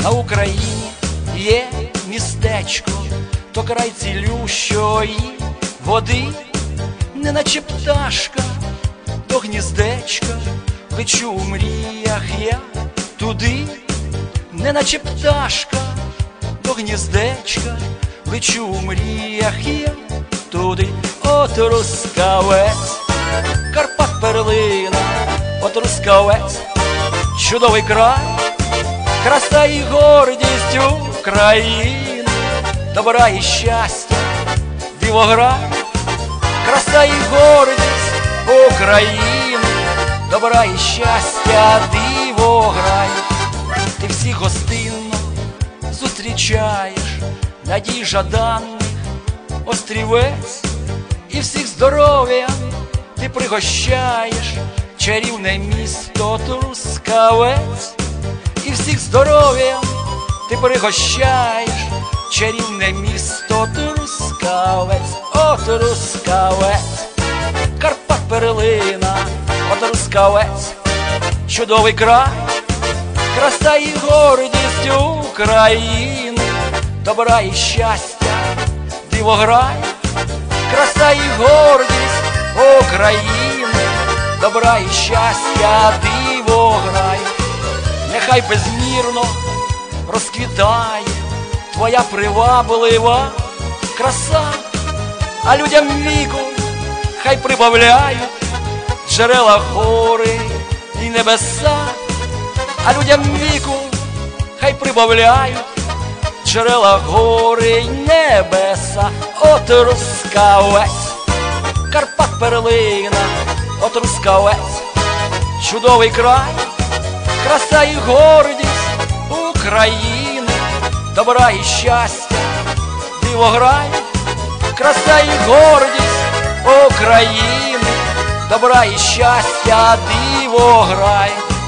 на Україні є містечко, то край цілющої води, неначе пташка до гніздечка, лечу у мріях я туди, неначе пташка до гніздечка, лечу у мріях я туди. От Трускавець, Карпат перлина, от Трускавець, чудовий край, краса і гордість України, добра і щастя, Дивограй, краса і гордість України, добра і щастя, Дивограй. Ти всіх гостинно зустрічаєш, надій жаданих острівець, і всіх здоров'я ти пригощаєш, чарівне місто Трускавець, і всіх здоров'я ти пригощаєш, чарівне місто Трускавець. О, Трускавець, Карпат перлина, о, Трускавець, чудовий край, краса і гордість України, добра і щастя, Дивограй, краса і гордість України, добра і щастя, Дивограй. Нехай безмірно розквітає твоя приваблива краса, а людям віку хай прибавляють джерела гори і небеса, а людям віку хай прибавляють джерела гори й небеса. О, Трускавець, Карпат перлина, о, Трускавець, чудовий край, краса і гордість України, добра і щастя, Дивограй, краса і гордість України, добра і щастя, Дивограй.